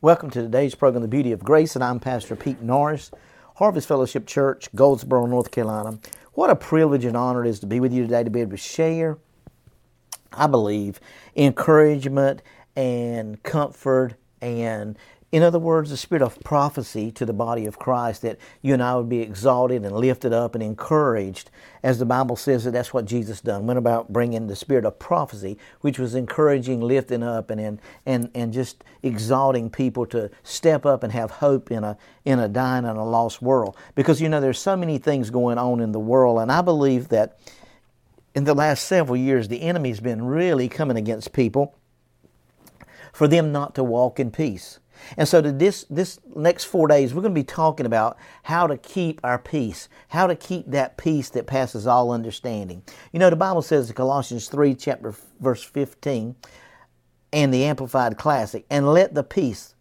Welcome to today's program, The Beauty of Grace, and I'm Pastor Pete Norris, Harvest Fellowship Church, Goldsboro, North Carolina. What a privilege and honor it is to be with you today, to be able to share, I believe, encouragement and comfort and, in other words, the spirit of prophecy to the body of Christ, that you and I would be exalted and lifted up and encouraged, as the Bible says that that's what Jesus done. Went about bringing the spirit of prophecy, which was encouraging, lifting up, and just exalting people to step up and have hope in a dying and a lost world. Because, there's so many things going on in the world, and I believe that in the last several years, the enemy's been really coming against people for them not to walk in peace. And so this next 4 days, we're going to be talking about how to keep our peace, how to keep that peace that passes all understanding. The Bible says in Colossians 3, verse 15, and the Amplified Classic, and let the peace,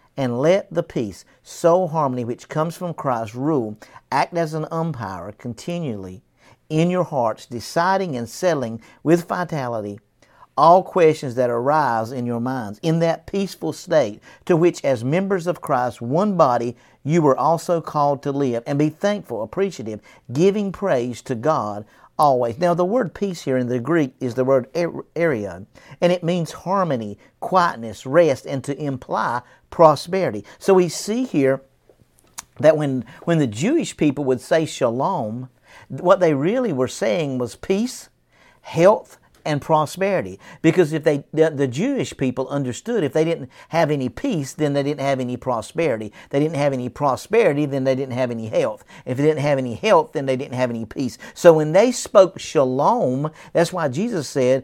soul harmony which comes from Christ rule, act as an umpire continually in your hearts, deciding and settling with vitality all questions that arise in your minds, in that peaceful state to which, as members of Christ, one body, you were also called to live, and be thankful, appreciative, giving praise to God always. Now, the word peace here in the Greek is the word erion, and it means harmony, quietness, rest, and to imply prosperity. So we see here that when the Jewish people would say shalom, what they really were saying was peace, health, and prosperity. Because if the Jewish people understood, if they didn't have any peace, then they didn't have any prosperity. They didn't have any prosperity, then they didn't have any health. If they didn't have any health, then they didn't have any peace. So when they spoke shalom, that's why Jesus said,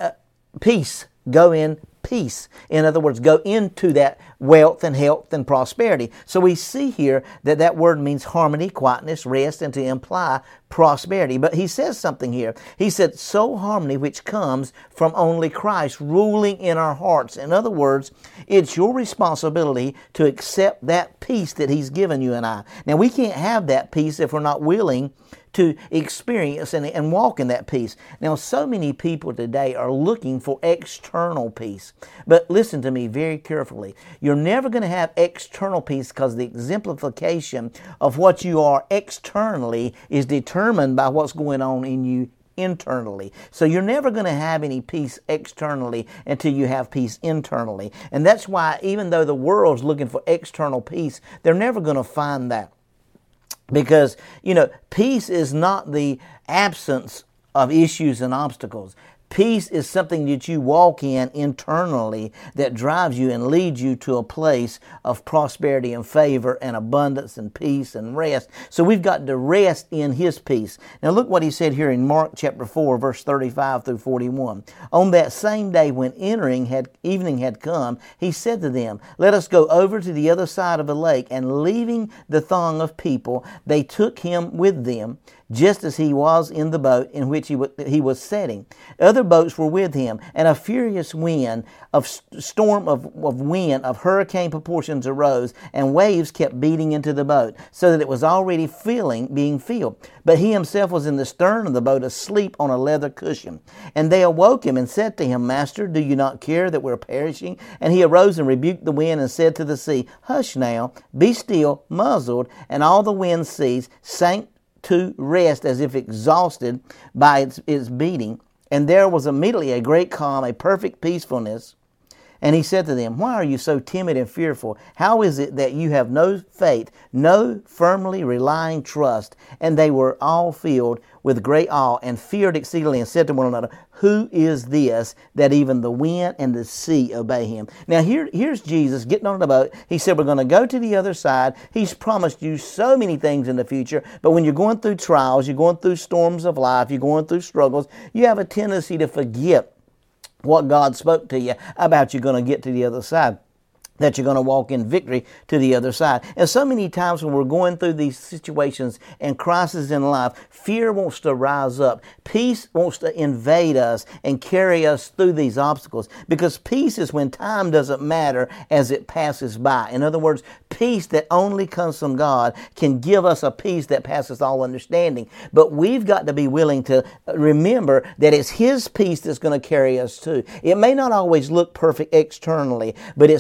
peace, go in peace. In other words, go into that wealth and health and prosperity. So we see here that word means harmony, quietness, rest, and to imply prosperity. But he says something here. He said, soul harmony which comes from only Christ ruling in our hearts. In other words, it's your responsibility to accept that peace that He's given you and I. Now, we can't have that peace if we're not willing to experience and walk in that peace. Now, so many people today are looking for external peace. But listen to me very carefully. You're never going to have external peace because the exemplification of what you are externally is determined by what's going on in you internally. So you're never going to have any peace externally until you have peace internally. And that's why even though the world's looking for external peace, they're never going to find that. Because, peace is not the absence of issues and obstacles. Peace is something that you walk in internally that drives you and leads you to a place of prosperity and favor and abundance and peace and rest. So we've got to rest in His peace. Now look what He said here in Mark chapter 4, verse 35 through 41. On that same day when evening had come, He said to them, let us go over to the other side of the lake. And leaving the throng of people, they took Him with them, just as He was in the boat in which he was sitting. Other boats were with Him, and a furious wind, storm of wind of hurricane proportions arose, and waves kept beating into the boat, so that it was already being filled. But He Himself was in the stern of the boat, asleep on a leather cushion. And they awoke Him and said to Him, Master, do you not care that we're perishing? And He arose and rebuked the wind and said to the sea, Hush now, be still, muzzled. And all the wind ceased, sank to rest as if exhausted by its beating. And there was immediately a great calm, a perfect peacefulness. And He said to them, why are you so timid and fearful? How is it that you have no faith, no firmly relying trust? And they were all filled with great awe and feared exceedingly, and said to one another, who is this that even the wind and the sea obey Him? Now here's Jesus getting on the boat. He said, we're going to go to the other side. He's promised you so many things in the future, but when you're going through trials, you're going through storms of life, you're going through struggles, you have a tendency to forget what God spoke to you about you're going to get to the other side, that you're going to walk in victory to the other side. And so many times when we're going through these situations and crises in life, fear wants to rise up. Peace wants to invade us and carry us through these obstacles, because peace is when time doesn't matter as it passes by. In other words, peace that only comes from God can give us a peace that passes all understanding. But we've got to be willing to remember that it's His peace that's going to carry us too. It may not always look perfect externally, but it's always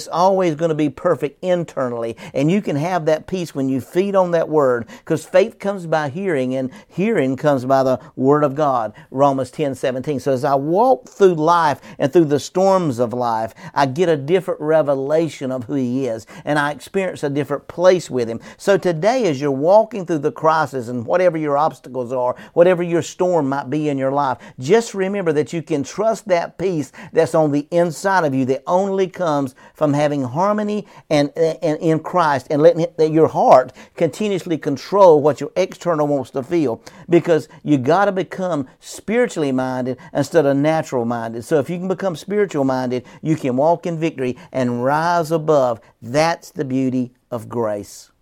always going to be perfect internally. And you can have that peace when you feed on that word, because faith comes by hearing, and hearing comes by the word of God. Romans 10:17. So as I walk through life and through the storms of life, I get a different revelation of who He is, and I experience a different place with Him. So today, as you're walking through the crisis and whatever your obstacles are, whatever your storm might be in your life, just remember that you can trust that peace that's on the inside of you, that only comes from having harmony and in Christ, and letting your heart continuously control what your external wants to feel, because you got to become spiritually minded instead of natural minded. So if you can become spiritual minded, you can walk in victory and rise above. That's the beauty of grace.